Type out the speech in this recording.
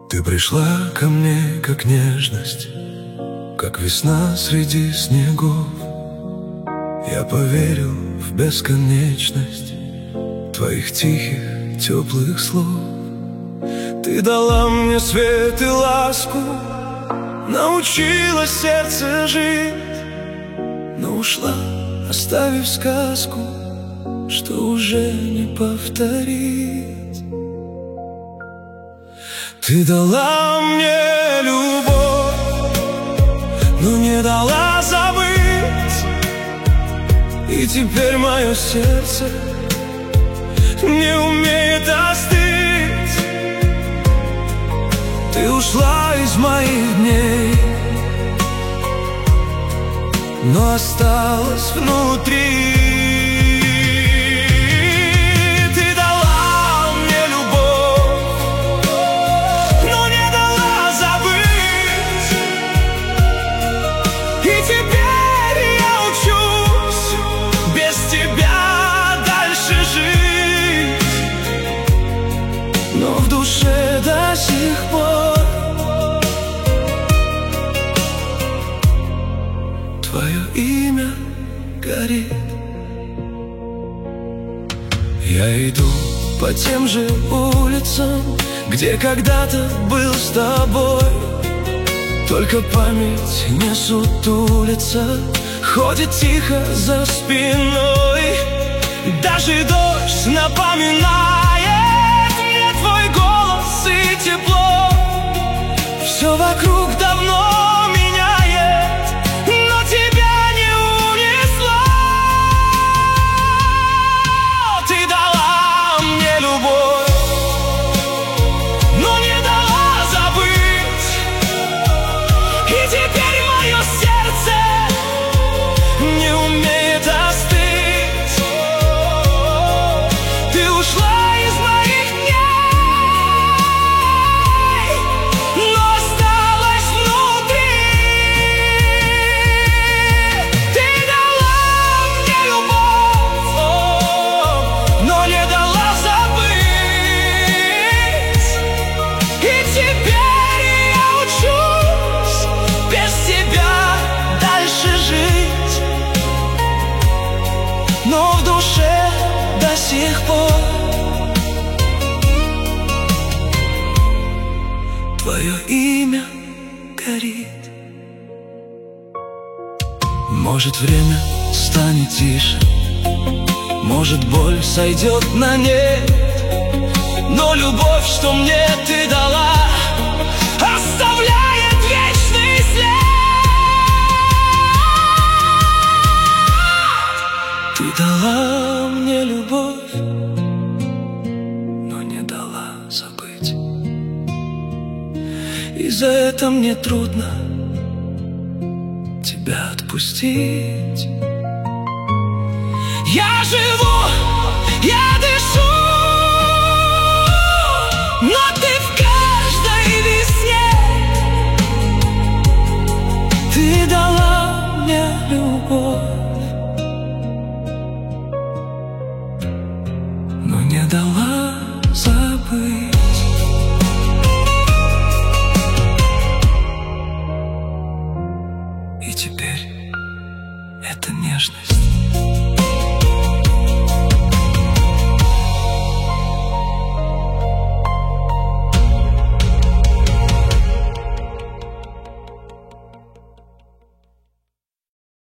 Ты пришла ко мне, как нежность, как весна среди снегов. Я поверил в бесконечность твоих тихих, теплых слов. Ты дала мне свет и ласку, научила сердце жить, но ушла, оставив сказку, что уже не повторить. Ты дала мне любовь, но не дала забыть, и теперь мое сердце не умеет остыть. Ты ушла из моих дней, но осталась внутри. Ты дала мне любовь, но не дала забыть, и теперь я учусь без тебя дальше жить. Но в душе до сих пор твое имя горит. Я иду по тем же улицам, где когда-то был с тобой. Только память не сутулится, ходит тихо за спиной. Даже дождь напоминает мне твой голос и тепло. Все вокруг давно меняет, но тебя не унесло. Ты дала мне любовь, но не дала забыть, и теперь мое сердце не умеет остыть. Ты ушла из моих дней, но осталась внутри. Ты дала мне любовь, но не дала забыть, и теперь я учусь без тебя дальше жить. Но в душе до сих пор твое имя горит. Может, время станет тише, может, боль сойдет на нет, но любовь, что мне ты дала, оставляет вечный след. Ты дала мне любовь, но не дала забыть, и за это мне трудно тебя отпустить. Я живу, я дышу, но ты в каждой весне. Ты дала мне любовь, но не дала забыть. И теперь это нежность.